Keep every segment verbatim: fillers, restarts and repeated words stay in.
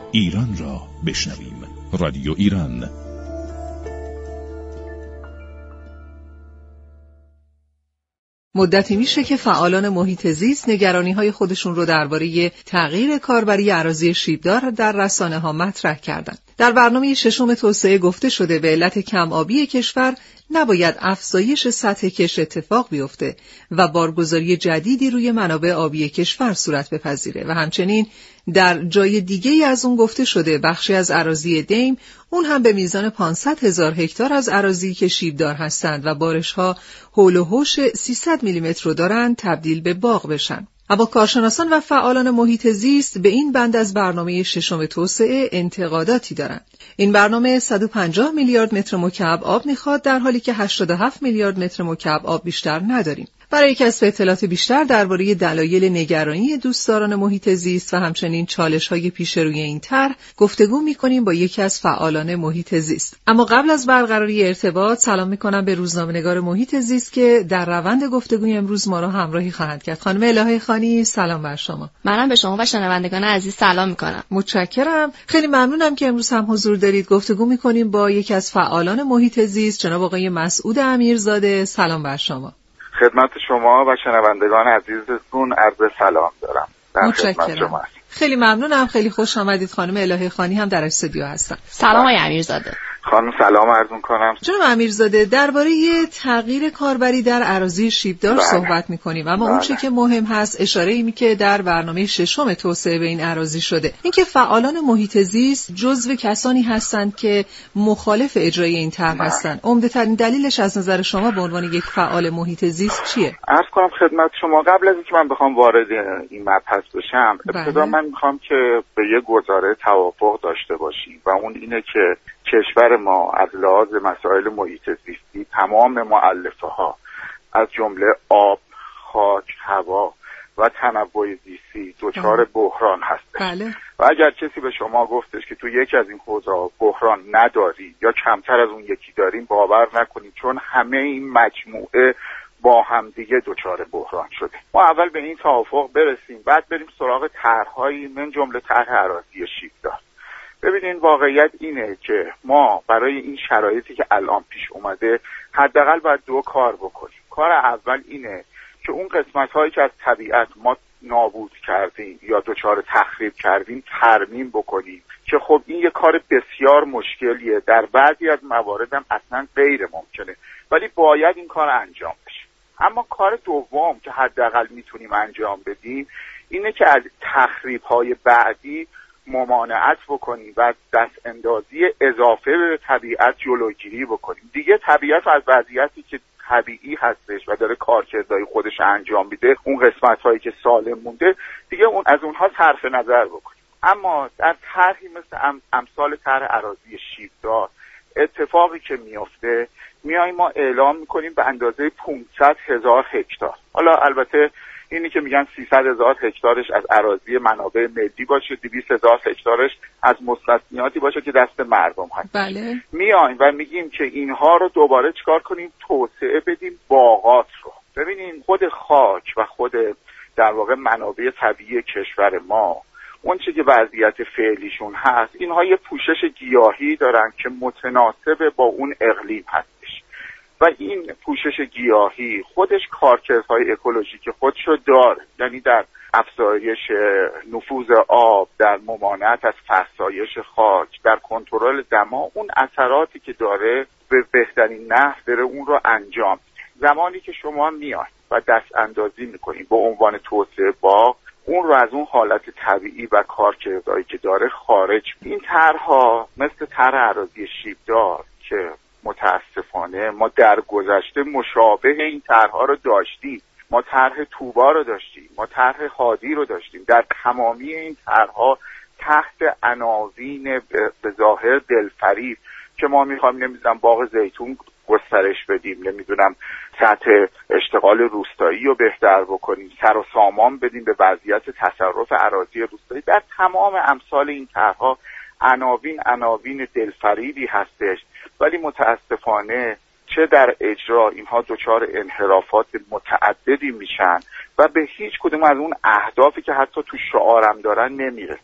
ایران را بشنویم. رادیو ایران. مدتی میشه که فعالان محیط زیست نگرانی‌های خودشون رو درباره تغییر کاربری اراضی شیبدار در رسانه‌ها مطرح کردند. در برنامه ششم توسعه گفته شده به علت کم آبی کشور نباید افزایش سطح کش اتفاق بیفته و بارگذاری جدیدی روی منابع آبی کشور صورت بپذیره و همچنین در جای دیگه‌ای از اون گفته شده بخشی از اراضی دیم اون هم به میزان پانصد هزار هکتار از اراضی که شیبدار هستند و بارش‌ها حول و حوش سیصد میلیمتر رو دارن تبدیل به باغ بشن. اما کارشناسان و فعالان محیط زیست به این بند از برنامه ششم توسعه انتقاداتی دارند. این برنامه صد و پنجاه میلیارد متر مکعب آب میخواد در حالی که هشتاد و هفت میلیارد متر مکعب آب بیشتر نداریم. برای کسب اطلاعات بیشتر درباره دلایل نگرانی دوستداران محیط زیست و همچنین چالش‌های پیش روی این طرح گفتگو می‌کنیم با یکی از فعالان محیط زیست. اما قبل از برقراری ارتباط سلام می‌کنم به روزنامه‌نگار محیط زیست که در روند گفتگوی امروز ما را همراهی خواهند کرد. خانم الهه خانی، سلام بر شما. منم به شما و شنوندگان عزیز سلام می‌کنم. متشکرم. خیلی ممنونم که امروز هم حضور دارید. گفتگو می‌کنیم با یکی از فعالان محیط زیست، جناب آقای مسعود امیرزاده. سلام بر شما. خدمت شما و شنوندگان عزیزتون عرض سلام دارم. متشکرم. خیلی ممنونم. خیلی خوش آمدید. خانم الهه خانی هم در استودیو هستن. سلام آقای امیرزاده. خانم سلام عرض می‌کنم. جناب امیرزاده، درباره تغییر کاربری در اراضی شیبدار بله. صحبت می‌کنیم، اما بله. اون چیزی که مهم هست اشاره‌ای می که در برنامه ششم توسعه به این اراضی شده، اینکه فعالان محیط زیست جزو کسانی هستند که مخالف اجرای این طرح بله. هستند. عمده‌ترین دلیلش از نظر شما به عنوان یک فعال محیط زیست چیه؟ عرض کنم خدمت شما قبل از اینکه من بخوام وارد این مبحث بشم، ابتدا بله. من می‌خوام که به یک گزاره توافق داشته باشیم و اون اینه که کشور ما از لحاظ مسائل محیط زیستی تمام مؤلفه ها از جمله آب، خاک، هوا و تنوع زیستی دچار بحران هستش. بله. و اگر کسی به شما گفتش که تو یکی از این حوزه بحران نداری یا کمتر از اون یکی داریم، باور نکنید، چون همه این مجموعه با هم دیگه دچار بحران شده. ما اول به این توافق برسیم، بعد بریم سراغ طرح‌هایی من جمله طرح اراضی شیبدار. ببینین واقعیت اینه که ما برای این شرایطی که الان پیش اومده حداقل باید دو کار بکنیم. کار اول اینه که اون قسمت‌هایی که از طبیعت ما نابود کردیم یا دچار تخریب کردیم ترمیم بکنیم، که خب این یه کار بسیار مشکلیه، در بعضی از موارد هم اصلا غیر ممکنه، ولی باید این کار انجام بشه. اما کار دوم که حداقل میتونیم انجام بدیم اینه که از تخریب‌های بعدی ممانعت بکنیم و دست اندازی اضافه به طبیعت جلوگیری بکنیم. دیگه طبیعت از وضعیتی که طبیعی هستش و داره کارکردهای خودش انجام میده، اون قسمت هایی که سالم مونده دیگه اون از اونها صرف نظر بکنیم. اما در طرحی مثل ام، امثال طرح اراضی شیبدار اتفاقی که میفته، میایم ما اعلام میکنیم به اندازه پانصد هزار هکتار. حالا البته اینی که میگن سیصد هزار هکتارش از اراضی منابع ملی باشه، دویست هزار هکتارش از مستثنیاتی باشه که دست مردم هست. بله. میایم و میگیم که اینها رو دوباره چیکار کنیم؟ توسعه بدیم باغات رو. ببینین خود خاک و خود در واقع منابع طبیعی کشور ما، اون چیزی که وضعیت فعلیشون هست، اینها یه پوشش گیاهی دارن که متناسب با اون اقلیم هستش و این پوشش گیاهی خودش کارکردهای اکولوژیک خودشو داره، یعنی در افزایش نفوذ آب، در ممانعت از فرسایش خاک، در کنترل دما، اون اثراتی که داره به بهترین نحو داره اون رو انجام. زمانی که شما میاید و دست اندازی میکنید به عنوان توسعه باغ، اون رو از اون حالت طبیعی و کارکردهایی که داره خارج. این طرح‌ها مثل طرح اراضی شیبدار که متاسفانه ما در گذشته مشابه این طرح‌ها رو داشتیم، ما طرح طوبا رو داشتیم، ما طرح هادی رو داشتیم. در تمامی این طرح‌ها تحت عناوین به ظاهر دلفریب که ما می‌خوایم نمی‌دونم باغ زیتون گسترش بدیم، نمیدونم سطح اشتغال روستایی رو بهتر بکنیم، سر و سامان بدیم به وضعیت تصرف اراضی روستایی. در تمام امثال این طرح‌ها عناوین عناوین دلفریبی هستش، ولی متاسفانه چه در اجرا اینها دچار انحرافات متعددی میشن و به هیچ کدوم از اون اهدافی که حتی تو شعارم دارن نمیرسن.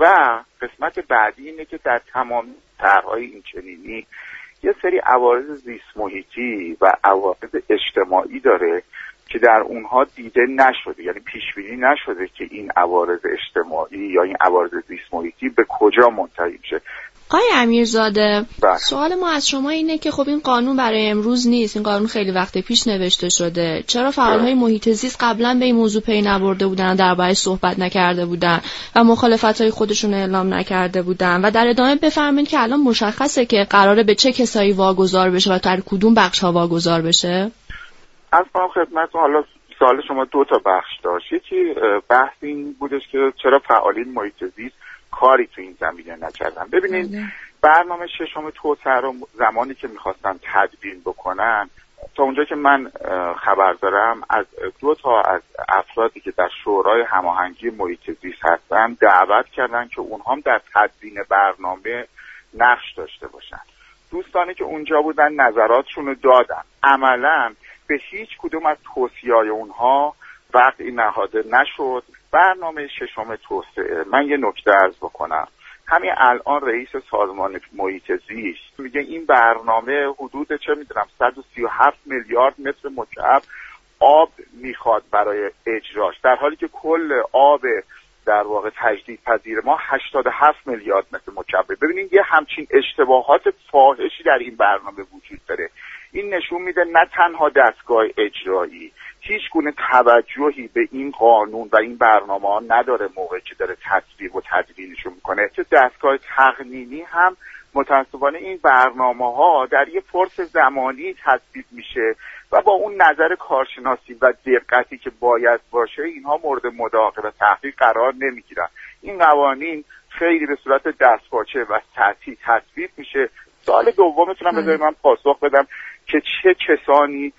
و قسمت بعدی اینه که در تمام طرح‌های این چنینی یه سری عوارض زیست محیطی و عوارض اجتماعی داره که در اونها دیده نشده، یعنی پیش بینی نشده که این عوارض اجتماعی یا این عوارض زیست محیطی به کجا منتهی میشه. آقای امیرزاده، بله. سوال ما از شما اینه که خب این قانون برای امروز نیست، این قانون خیلی وقت پیش نوشته شده. چرا فعالهای محیط زیست قبلا به این موضوع پی نبرده بودن، درباره‌اش صحبت نکرده بودن و مخالفت‌های خودشون اعلام نکرده بودن؟ و در ادامه بفرمایید که الان مشخصه که قراره به چه کسایی واگذار بشه و در کدوم بخش‌ها واگذار بشه؟ از کنم خدمتتون، حالا سوال شما دو تا بخش داشت. یکی بحث این بودش که چرا فعالین محیط زیست کاری تو این زمینه نکردن. ببینید برنامه ششم توسعه رو زمانی که میخواستن تدوین بکنن، تا اونجا که من خبر دارم از دو تا از افرادی که در شورای هماهنگی محیط زیست هستن دعوت کردن که اونها هم در تدوین برنامه نقش داشته باشن. دوستانی که اونجا بودن نظراتشون رو دادن. عملاً به هیچ کدوم از توصیه‌های اونها وقتی نهاده نشد. برنامه ششم توسعه، من یه نکته عرض بکنم، همین الان رئیس سازمان محیط زیست میگه این برنامه حدود چه میدونم صد و سی و هفت میلیارد متر مکعب آب میخواد برای اجراش، در حالی که کل آب در واقع تجدیدپذیر ما هشتاد و هفت میلیارد متر مکعب. ببینید یه همچین اشتباهات فاحشی در این برنامه وجود داره. این نشون میده نه تنها دستگاه اجرایی هیچ گونه توجهی به این قانون و این برنامه ها نداره موقعی که داره تصویب و تدوینشون میکنه، چه دستگاه تقنینی هم متاسفانه این برنامه ها در یه فرص زمانی تصویب میشه و با اون نظر کارشناسی و دقتی که باید باشه اینها مورد مداقه و تحقیق قرار نمیگیرن. این قوانین خیلی به صورت دستپاچه و سطحی تصویب میشه. سوال دوم میتونم بذارید من پاسخ بدم که چه کسانی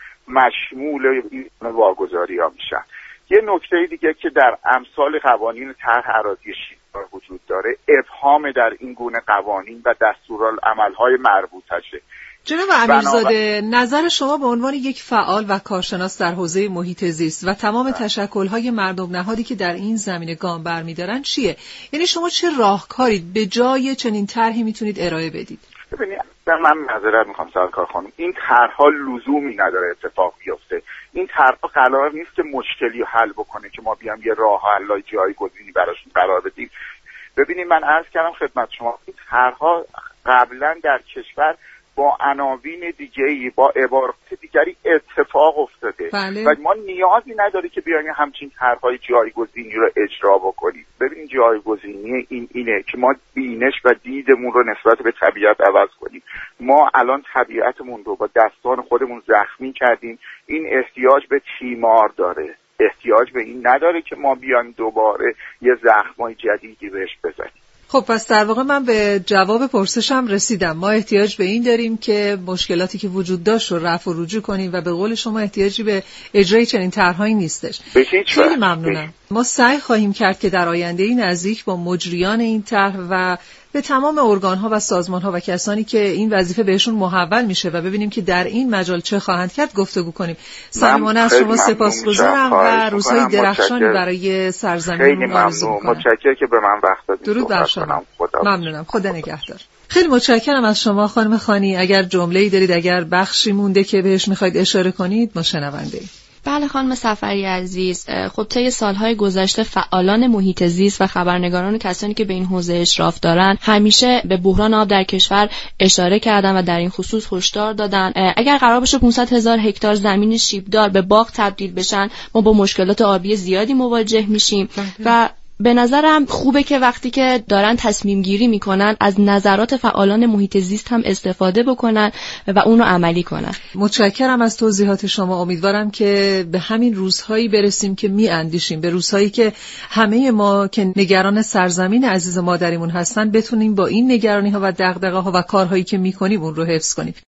مشمول این واگذاری ها میشن. یه نکته دیگه که در امثال قوانین طرح اراضی شیبدار وجود داره، ابهام در این گونه قوانین و دستورالعمل‌های مربوطشه. جناب امیرزاده، نظر شما به عنوان یک فعال و کارشناس در حوزه محیط زیست و تمام تشکل‌های مردم نهادی که در این زمینه گام برمی‌دارن چیه؟ یعنی شما چه راهکاری به جای چنین طرحی میتونید ارائه بدید؟ ببینید من معذرت میخوام سرکار خانم، این طرح‌ها لزومی نداره اتفاق بیفته. این طرح‌ها قرار نیست که مشکلی رو حل بکنه که ما بیام یه راه حل جایگزینی براشون قرار بدیم. ببینید من عرض کردم خدمت شما این طرح‌ها قبلا در کشور با عناوین دیگه‌ای با عبارات دیگری اتفاق افتاده بله. و ما نیازی نداری که بیایم همچین طرح‌های جایگزینی رو اجرا بکنیم. ببین جایگزینی این اینه که ما بینش و دیدمون رو نسبت به طبیعت عوض کنیم. ما الان طبیعتمون رو با دستان خودمون زخمی کردیم. این احتیاج به تیمار داره، احتیاج به این نداره که ما بیایم دوباره یه زخمای جدیدی بهش بزنیم. خب پس در واقع من به جواب پرسشم رسیدم. ما احتیاج به این داریم که مشکلاتی که وجود داشت رو رفع و رجوع کنیم و به قول شما احتیاجی به اجرای چنین طرحهایی نیستش. خیلی ممنونم. ما سعی خواهیم کرد که در آینده نزدیک با مجریان این طرح و به تمام ارگان‌ها و سازمان‌ها و کسانی که این وظیفه بهشون محول میشه و ببینیم که در این مجال چه خواهند کرد گفتگو کنیم. صمیمانه از شما سپاسگزارم و روزهای درخشانی برای سرزمینمون آرزو می‌کنم. متشکرم که به من وقت دادید. درود بر شما. ممنونم. خدا نگهدار. خیلی متشکرم از شما خانم خانی. اگر جمله‌ای دارید، اگر بخشی مونده که بهش می‌خواید اشاره کنید، ما شنونده‌ایم. بله خانم صفری عزیز، خب طی سالهای گذشته فعالان محیط زیست و خبرنگاران و کسانی که به این حوزه اشراف دارن همیشه به بحران آب در کشور اشاره کردن و در این خصوص هشدار دادن اگر قرار باشه پانصد هزار هکتار زمین شیبدار به باغ تبدیل بشن ما با مشکلات آبی زیادی مواجه میشیم و به نظرم خوبه که وقتی که دارن تصمیم گیری میکنن از نظرات فعالان محیط زیست هم استفاده بکنن و اونو عملی کنن. متشکرم از توضیحات شما. امیدوارم که به همین روزهایی برسیم که میاندیشیم، به روزهایی که همه ما که نگران سرزمین عزیز مادریمون هستن بتونیم با این نگرانی ها و دغدغه ها و کارهایی که میکنیم اون رو حفظ کنیم.